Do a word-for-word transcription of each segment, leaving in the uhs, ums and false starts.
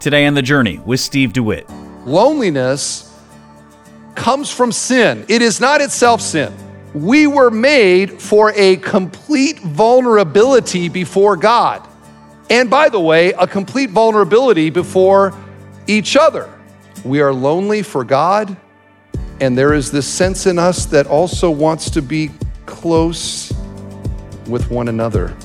Today on The Journey with Steve DeWitt. Loneliness comes from sin. It is not itself sin. We were made for a complete vulnerability before God. And by the way, a complete vulnerability before each other. We are lonely for God, and there is this sense in us that also wants to be close with one another.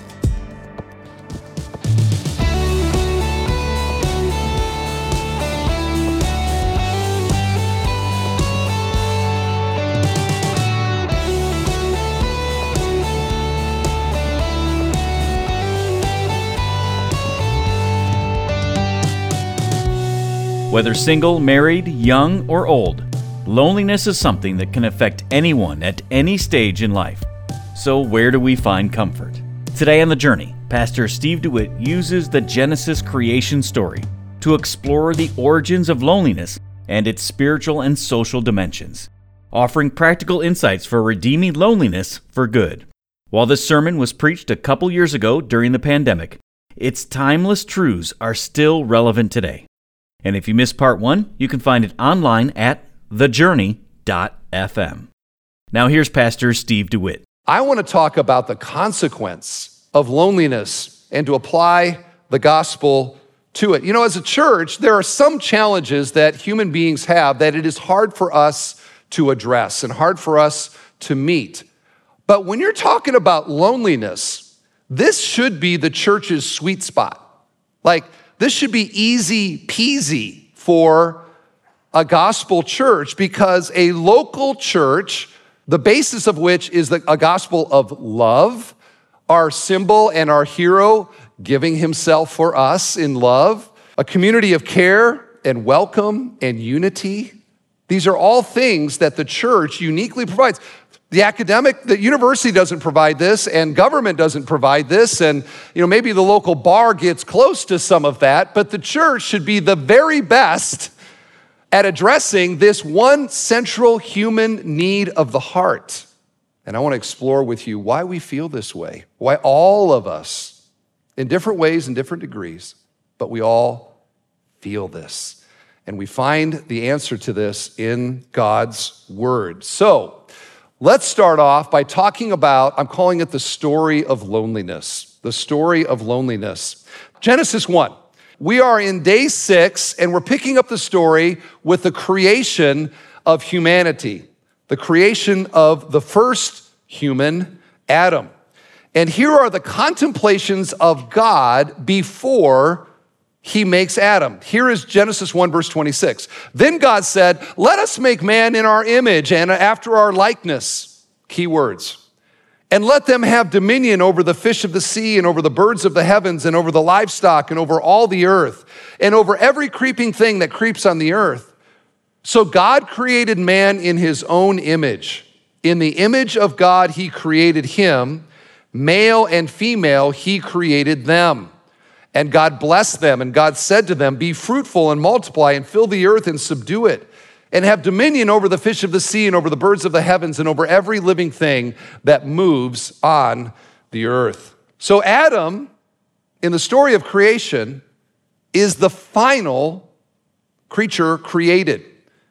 Whether single, married, young, or old, loneliness is something that can affect anyone at any stage in life. So where do we find comfort? Today on The Journey, Pastor Steve DeWitt uses the Genesis creation story to explore the origins of loneliness and its spiritual and social dimensions, offering practical insights for redeeming loneliness for good. While this sermon was preached a couple years ago during the pandemic, its timeless truths are still relevant today. And if you missed part one, you can find it online at the journey dot f m. Now here's Pastor Steve DeWitt. I want to talk about the consequence of loneliness and to apply the gospel to it. You know, as a church, there are some challenges that human beings have that it is hard for us to address and hard for us to meet. But when you're talking about loneliness, this should be the church's sweet spot. Like, this should be easy peasy for a gospel church, because a local church, the basis of which is the, a gospel of love, our symbol and our hero giving himself for us in love, a community of care and welcome and unity. These are all things that the church uniquely provides. The academic, the university doesn't provide this, and government doesn't provide this, and you know maybe the local bar gets close to some of that, but the church should be the very best at addressing this one central human need of the heart. And I want to explore with you why we feel this way, why all of us, in different ways and different degrees, but we all feel this. And we find the answer to this in God's word. So, let's start off by talking about, I'm calling it the story of loneliness. The story of loneliness. Genesis one. We are in day six, and we're picking up the story with the creation of humanity, the creation of the first human, Adam. And here are the contemplations of God before he makes Adam. Here is Genesis one, verse twenty-six. Then God said, "Let us make man in our image and after our likeness." Key words. "And let them have dominion over the fish of the sea and over the birds of the heavens and over the livestock and over all the earth and over every creeping thing that creeps on the earth." So God created man in his own image. In the image of God, he created him. Male and female, he created them. And God blessed them, and God said to them, "Be fruitful and multiply and fill the earth and subdue it, and have dominion over the fish of the sea and over the birds of the heavens and over every living thing that moves on the earth." So Adam, in the story of creation, is the final creature created,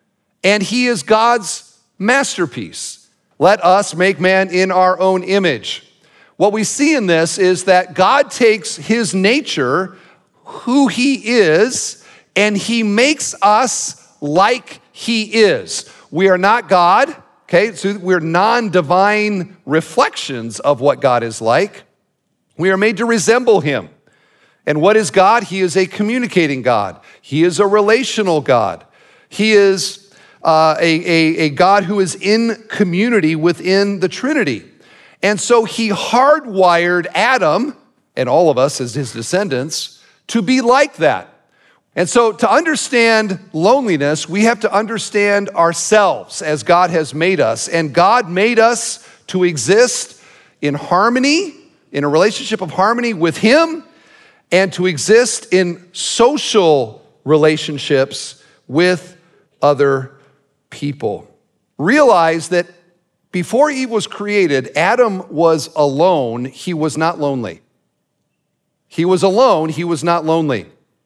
and he is God's masterpiece. Let us make man in our own image. What we see in this is that God takes his nature, who he is, and he makes us like he is. We are not God, okay? So we're non-divine reflections of what God is like. We are made to resemble him. And what is God? He is a communicating God. He is a relational God. He is uh, a, a, a God who is in community within the Trinity. And so he hardwired Adam, and all of us as his descendants, to be like that. And so to understand loneliness, we have to understand ourselves as God has made us. And God made us to exist in harmony, in a relationship of harmony with him, and to exist in social relationships with other people. Realize that before Eve was created, Adam was alone. He was not lonely. He was alone. He was not lonely.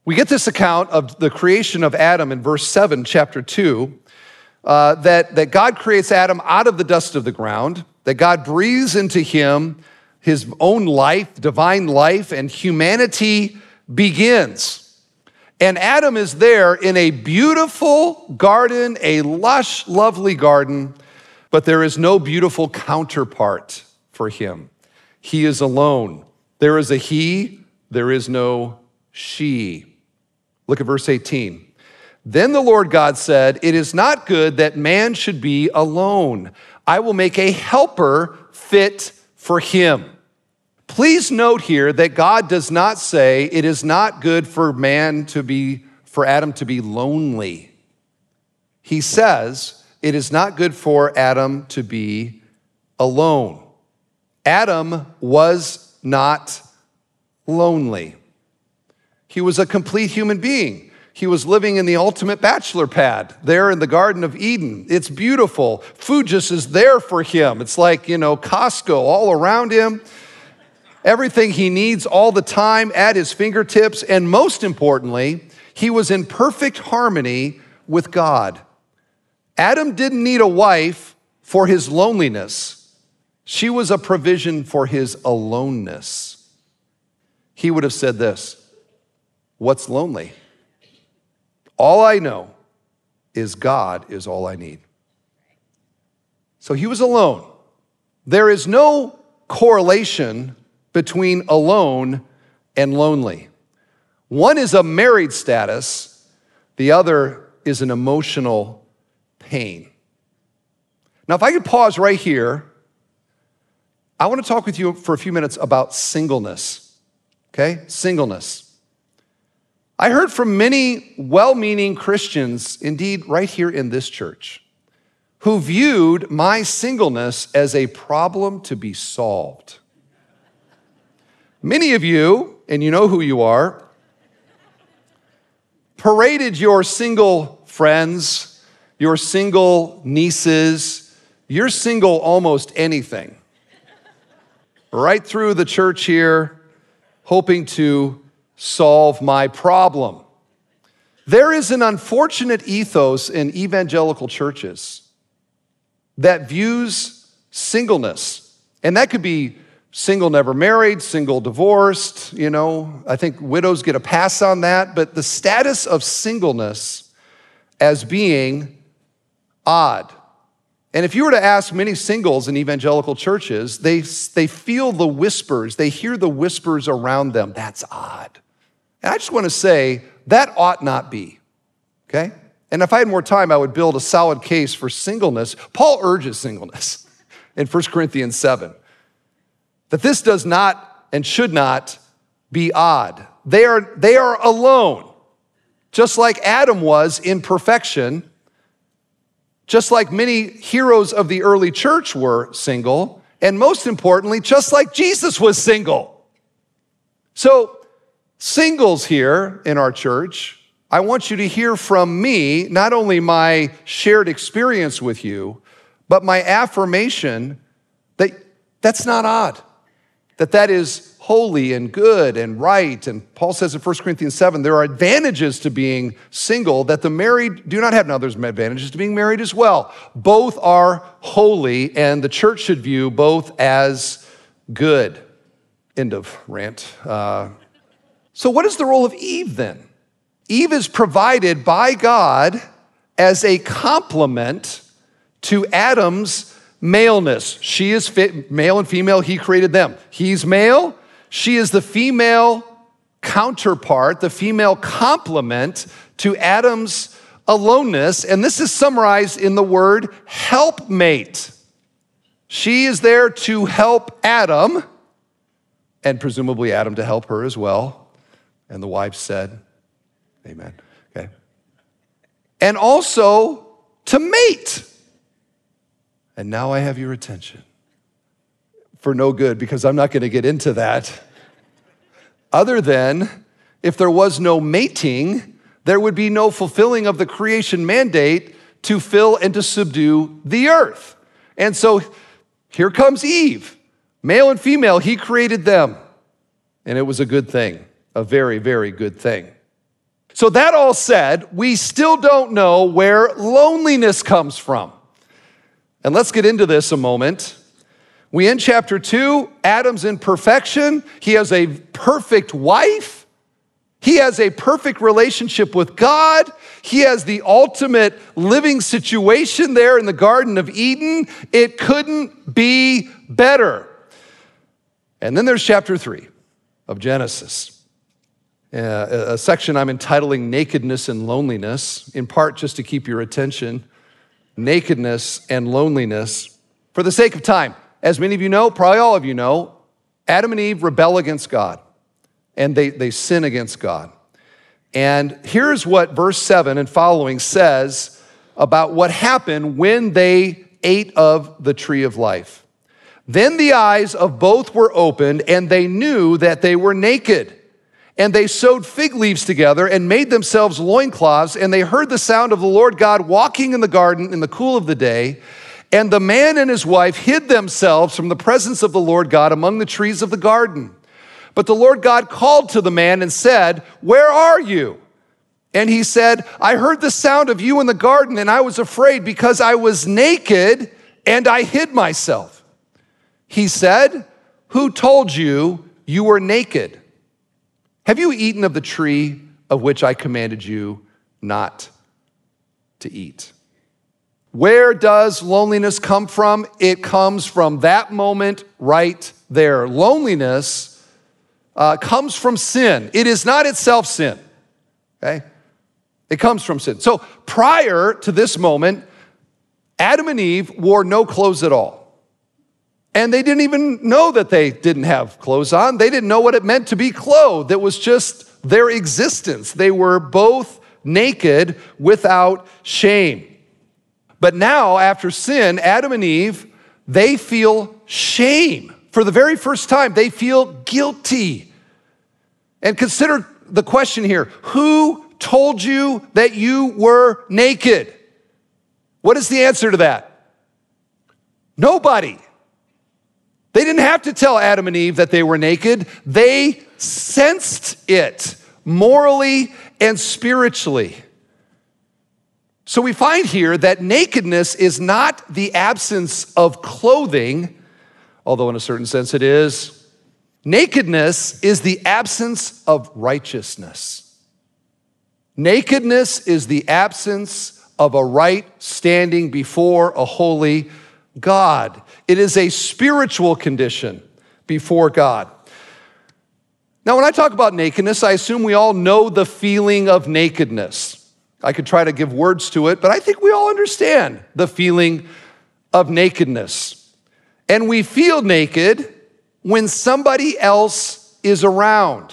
We get this account of the creation of Adam in verse seven, chapter two, uh, that, that God creates Adam out of the dust of the ground, that God breathes into him his own life, divine life, and humanity begins. And Adam is there in a beautiful garden, a lush, lovely garden, but there is no beautiful counterpart for him. He is alone. There is a he, there is no she. Look at verse eighteen. Then the Lord God said, "It is not good that man should be alone. I will make a helper fit for him." Please note here that God does not say it is not good for man to be, for Adam to be lonely. He says it is not good for Adam to be alone. Adam was not lonely. He was a complete human being. He was living in the ultimate bachelor pad there in the Garden of Eden. It's beautiful. Food just is there for him. It's like, you know, Costco all around him. Everything he needs all the time at his fingertips. And most importantly, he was in perfect harmony with God. Adam didn't need a wife for his loneliness. She was a provision for his aloneness. He would have said this, "What's lonely? All I know is God is all I need." So he was alone. There is no correlation between alone and lonely. One is a married status, the other is an emotional pain. Now, if I could pause right here, I want to talk with you for a few minutes about singleness, okay? Singleness. I heard from many well-meaning Christians, indeed right here in this church, who viewed my singleness as a problem to be solved. Many of you, and you know who you are, paraded your single friends, your single nieces, your single almost anything, right through the church here, hoping to solve my problem. There is an unfortunate ethos in evangelical churches that views singleness, and that could be single never married, single divorced, you know, I think widows get a pass on that, but the status of singleness as being odd. And if you were to ask many singles in evangelical churches, they, they feel the whispers, they hear the whispers around them, "That's odd." And I just want to say, that ought not be, okay? And if I had more time, I would build a solid case for singleness. Paul urges singleness in First Corinthians seven. That this does not and should not be odd. They are, they are alone, just like Adam was in perfection, just like many heroes of the early church were single, and most importantly, just like Jesus was single. So, singles here in our church, I want you to hear from me, not only my shared experience with you, but my affirmation that that's not odd. That that is holy and good and right. And Paul says in First Corinthians seven, there are advantages to being single that the married do not have. Now there's advantages to being married as well. Both are holy, and the church should view both as good. End of rant. Uh, so what is the role of Eve then? Eve is provided by God as a complement to Adam's maleness. She is fit, male and female, he created them. He's male, she is the female counterpart, the female complement to Adam's aloneness, and this is summarized in the word helpmate. She is there to help Adam, and presumably Adam to help her as well. And the wife said, amen, okay. And also to mate. And now I have your attention. For no good, because I'm not going to get into that. Other than, if there was no mating, there would be no fulfilling of the creation mandate to fill and to subdue the earth. And so here comes Eve. Male and female, he created them. And it was a good thing, a very, very good thing. So that all said, we still don't know where loneliness comes from. And let's get into this a moment. We end chapter two, Adam's in perfection. He has a perfect wife. He has a perfect relationship with God. He has the ultimate living situation there in the Garden of Eden. It couldn't be better. And then there's chapter three of Genesis. Uh, a section I'm entitling Nakedness and Loneliness, in part just to keep your attention. Nakedness and loneliness. For the sake of time, as many of you know, probably all of you know, Adam and Eve rebel against God, and they, they sin against God. And here's what verse seven and following says about what happened when they ate of the tree of life. Then the eyes of both were opened, and they knew that they were naked. And they sewed fig leaves together and made themselves loincloths, and they heard the sound of the Lord God walking in the garden in the cool of the day. And the man and his wife hid themselves from the presence of the Lord God among the trees of the garden. But the Lord God called to the man and said, "Where are you?" And he said, "I heard the sound of you in the garden, and I was afraid because I was naked and I hid myself." He said, "Who told you you were naked? Have you eaten of the tree of which I commanded you not to eat?" Where does loneliness come from? It comes from that moment right there. Loneliness uh, comes from sin. It is not itself sin, okay? It comes from sin. So prior to this moment, Adam and Eve wore no clothes at all. And they didn't even know that they didn't have clothes on. They didn't know what it meant to be clothed. It was just their existence. They were both naked without shame. But now, after sin, Adam and Eve, they feel shame. For the very first time, they feel guilty. And consider the question here. Who told you that you were naked? What is the answer to that? Nobody. They didn't have to tell Adam and Eve that they were naked. They sensed it morally and spiritually. So we find here that nakedness is not the absence of clothing, although in a certain sense it is. Nakedness is the absence of righteousness. Nakedness is the absence of a right standing before a holy God. It is a spiritual condition before God. Now, when I talk about nakedness, I assume we all know the feeling of nakedness. I could try to give words to it, but I think we all understand the feeling of nakedness. And we feel naked when somebody else is around.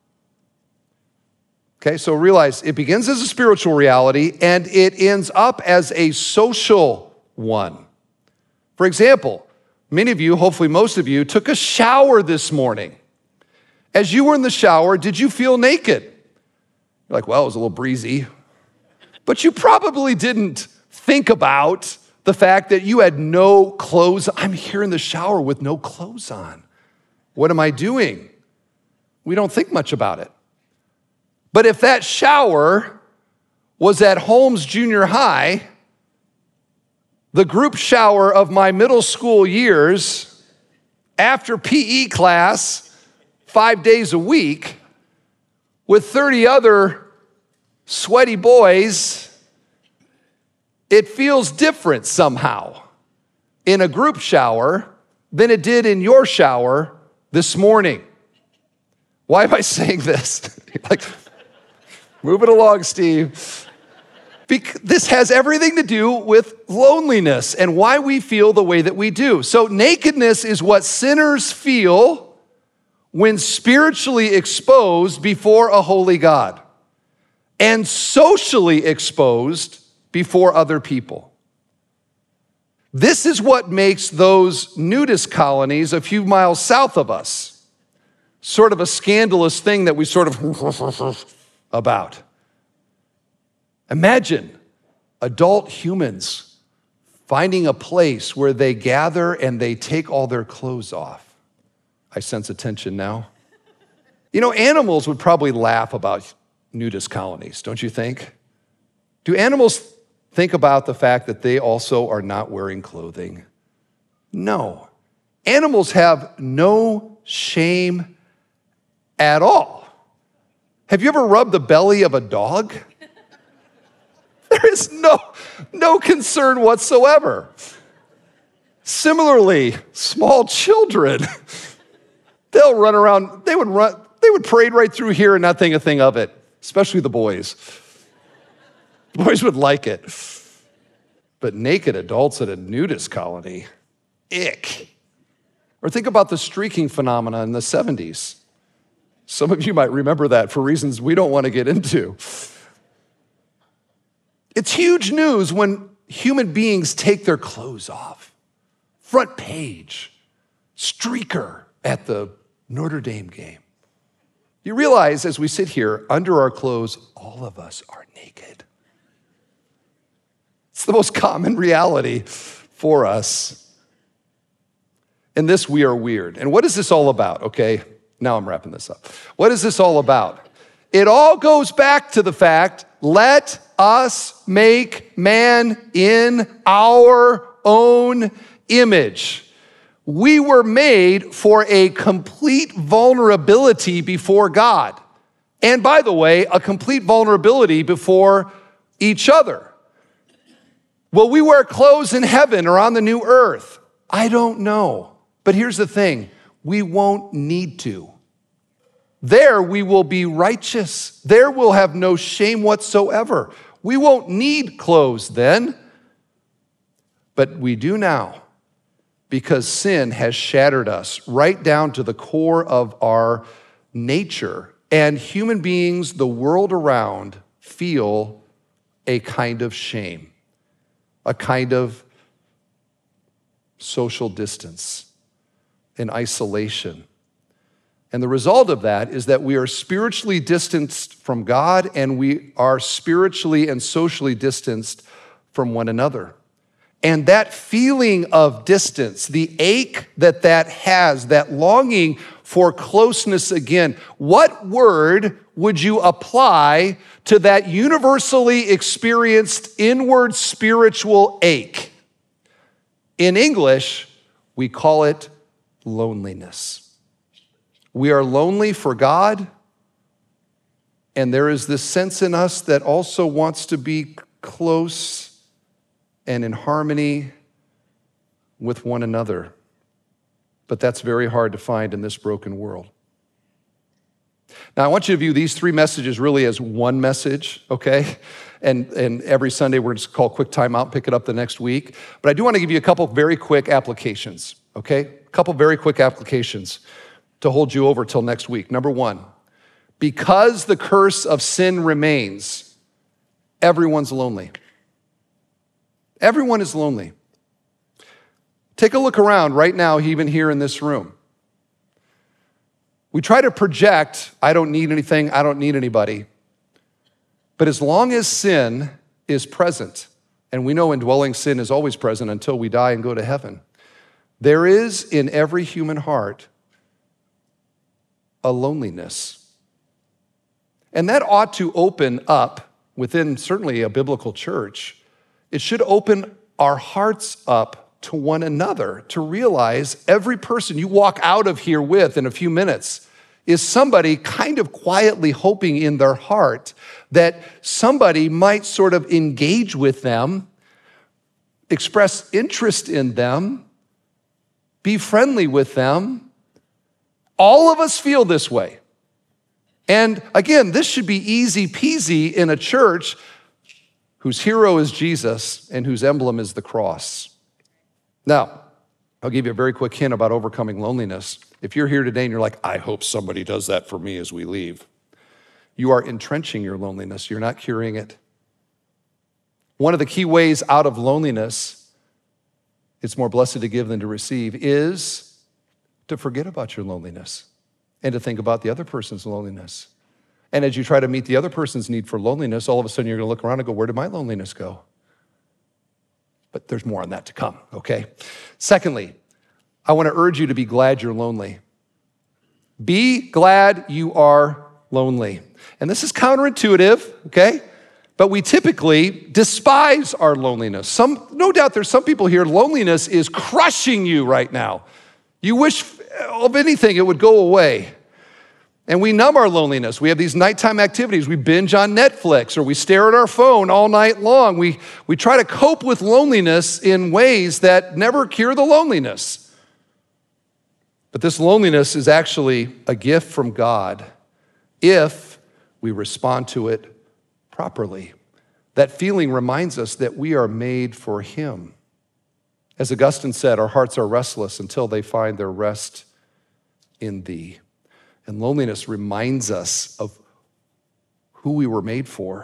Okay, so realize it begins as a spiritual reality and it ends up as a social one. For example, many of you, hopefully most of you, took a shower this morning. As you were in the shower, did you feel naked? You're like, well, it was a little breezy. But you probably didn't think about the fact that you had no clothes. I'm here in the shower with no clothes on. What am I doing? We don't think much about it. But if that shower was at Holmes Junior High, the group shower of my middle school years, after P E class, five days a week, with thirty other sweaty boys, it feels different somehow in a group shower than it did in your shower this morning. Why am I saying this? Like, move it along, Steve. Because this has everything to do with loneliness and why we feel the way that we do. So nakedness is what sinners feel when spiritually exposed before a holy God and socially exposed before other people. This is what makes those nudist colonies a few miles south of us sort of a scandalous thing that we sort of about. Imagine adult humans finding a place where they gather and they take all their clothes off. I sense a tension now. You know, animals would probably laugh about nudist colonies, don't you think? Do animals think about the fact that they also are not wearing clothing? No. Animals have no shame at all. Have you ever rubbed the belly of a dog? There is no, no concern whatsoever. Similarly, small children, they'll run around, they would run, they would parade right through here and not think a thing of it, especially the boys. The boys would like it. But naked adults at a nudist colony, ick. Or think about the streaking phenomena in the seventies. Some of you might remember that for reasons we don't want to get into. It's huge news when human beings take their clothes off. Front page, streaker at the Notre Dame game. You realize as we sit here, under our clothes, all of us are naked. It's the most common reality for us. In this, we are weird. And what is this all about, okay? Now I'm wrapping this up. What is this all about? It all goes back to the fact, let us make man in our own image. We were made for a complete vulnerability before God. And by the way, a complete vulnerability before each other. Will we wear clothes in heaven or on the new earth? I don't know. But here's the thing, we won't need to. There we will be righteous. There we'll have no shame whatsoever. We won't need clothes then. But we do now, because sin has shattered us right down to the core of our nature. And human beings, the world around, feel a kind of shame, a kind of social distance, an isolation. And the result of that is that we are spiritually distanced from God, and we are spiritually and socially distanced from one another. And that feeling of distance, the ache that that has, that longing for closeness again, what word would you apply to that universally experienced inward spiritual ache? In English, we call it loneliness. We are lonely for God, and there is this sense in us that also wants to be close and in harmony with one another. But that's very hard to find in this broken world. Now, I want you to view these three messages really as one message, okay? And, and every Sunday we're just call quick time out, pick it up the next week. But I do want to give you a couple very quick applications, okay? A couple very quick applications to hold you over till next week. Number one, because the curse of sin remains, everyone's lonely. Everyone is lonely. Take a look around right now, even here in this room. We try to project, I don't need anything, I don't need anybody. But as long as sin is present, and we know indwelling sin is always present until we die and go to heaven, there is in every human heart a loneliness. And that ought to open up within certainly a biblical church. It should open our hearts up to one another to realize every person you walk out of here with in a few minutes is somebody kind of quietly hoping in their heart that somebody might sort of engage with them, express interest in them, be friendly with them. All of us feel this way. And again, this should be easy peasy in a church whose hero is Jesus and whose emblem is the cross. Now, I'll give you a very quick hint about overcoming loneliness. If you're here today and you're like, I hope somebody does that for me as we leave, you are entrenching your loneliness. You're not curing it. One of the key ways out of loneliness, it's more blessed to give than to receive, is to forget about your loneliness and to think about the other person's loneliness. And as you try to meet the other person's need for loneliness, all of a sudden you're going to look around and go, where did my loneliness go? But there's more on that to come, okay? Secondly, I want to urge you to be glad you're lonely. Be glad you are lonely. And this is counterintuitive, okay? But we typically despise our loneliness. Some, no doubt there's some people here, loneliness is crushing you right now. You wish of anything it would go away. And we numb our loneliness. We have these nighttime activities. We binge on Netflix or we stare at our phone all night long. We, we try to cope with loneliness in ways that never cure the loneliness. But this loneliness is actually a gift from God if we respond to it properly. That feeling reminds us that we are made for Him. As Augustine said, our hearts are restless until they find their rest in Thee. And loneliness reminds us of who we were made for.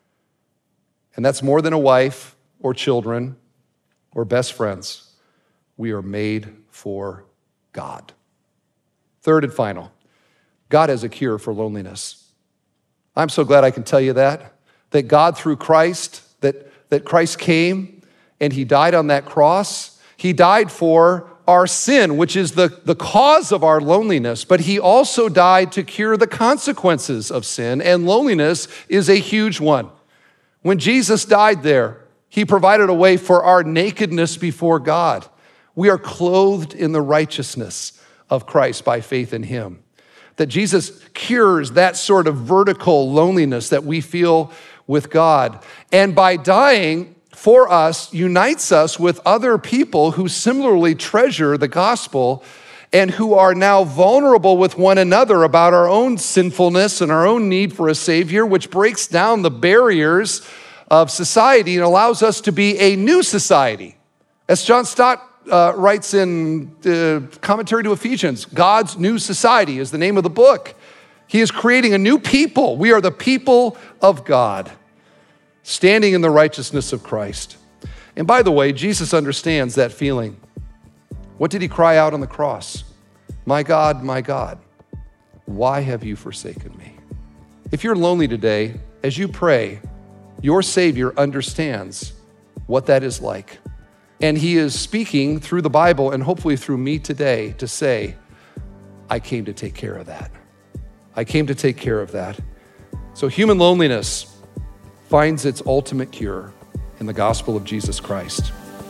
And that's more than a wife or children or best friends. We are made for God. Third and final, God has a cure for loneliness. I'm so glad I can tell you that, that God through Christ, that, that Christ came and He died on that cross. He died for our sin, which is the, the cause of our loneliness, but He also died to cure the consequences of sin, and loneliness is a huge one. When Jesus died there, He provided a way for our nakedness before God. We are clothed in the righteousness of Christ by faith in Him. That Jesus cures that sort of vertical loneliness that we feel with God. And by dying for us, unites us with other people who similarly treasure the gospel and who are now vulnerable with one another about our own sinfulness and our own need for a Savior, which breaks down the barriers of society and allows us to be a new society. As John Stott uh, writes in the commentary to Ephesians, God's New Society is the name of the book. He is creating a new people. We are the people of God, standing in the righteousness of Christ. And by the way, Jesus understands that feeling. What did He cry out on the cross? My God, my God, why have you forsaken me? If you're lonely today, as you pray, your Savior understands what that is like. And He is speaking through the Bible and hopefully through me today to say, I came to take care of that. I came to take care of that. So human loneliness finds its ultimate cure in the gospel of Jesus Christ.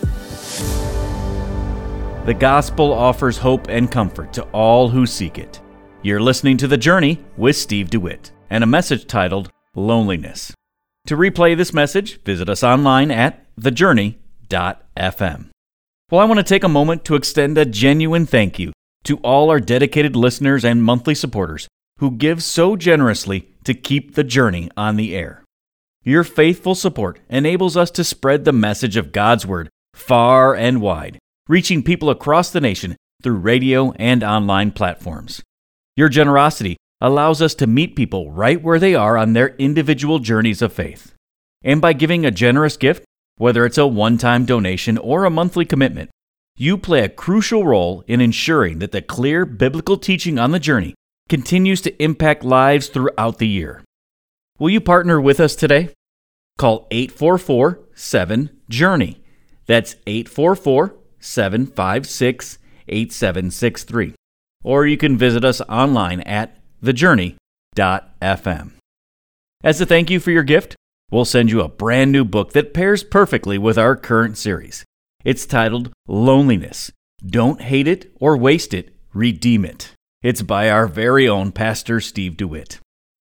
The gospel offers hope and comfort to all who seek it. You're listening to The Journey with Steve DeWitt and a message titled Loneliness. To replay this message, visit us online at the journey dot f m. Well, I want to take a moment to extend a genuine thank you to all our dedicated listeners and monthly supporters who give so generously to keep The Journey on the air. Your faithful support enables us to spread the message of God's Word far and wide, reaching people across the nation through radio and online platforms. Your generosity allows us to meet people right where they are on their individual journeys of faith. And by giving a generous gift, whether it's a one-time donation or a monthly commitment, you play a crucial role in ensuring that the clear biblical teaching on The Journey continues to impact lives throughout the year. Will you partner with us today? Call eight four four, seven, journey. That's eight four four, seven five six, eight seven six three. Or you can visit us online at the journey dot f m. As a thank you for your gift, we'll send you a brand new book that pairs perfectly with our current series. It's titled Loneliness. Don't hate it or waste it, redeem it. It's by our very own Pastor Steve DeWitt.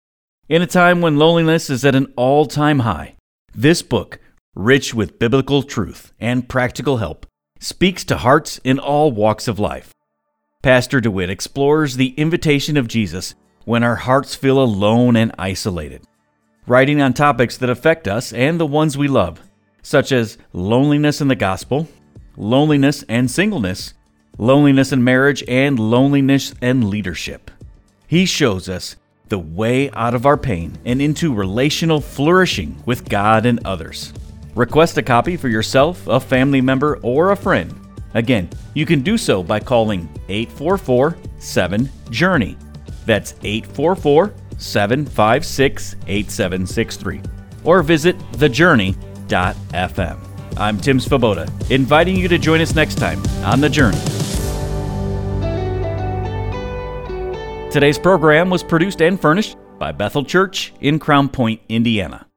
In a time when loneliness is at an all-time high, this book, rich with biblical truth and practical help, speaks to hearts in all walks of life. Pastor DeWitt explores the invitation of Jesus when our hearts feel alone and isolated, writing on topics that affect us and the ones we love, such as loneliness in the gospel, loneliness and singleness, loneliness in marriage, and loneliness and leadership. He shows us the way out of our pain and into relational flourishing with God and others. Request a copy for yourself, a family member, or a friend. Again, you can do so by calling eight four four, seven, journey. That's eight four four, seven five six, eight seven six three. Or visit the journey dot f m. I'm Tim Svoboda, inviting you to join us next time on The Journey. Today's program was produced and furnished by Bethel Church in Crown Point, Indiana.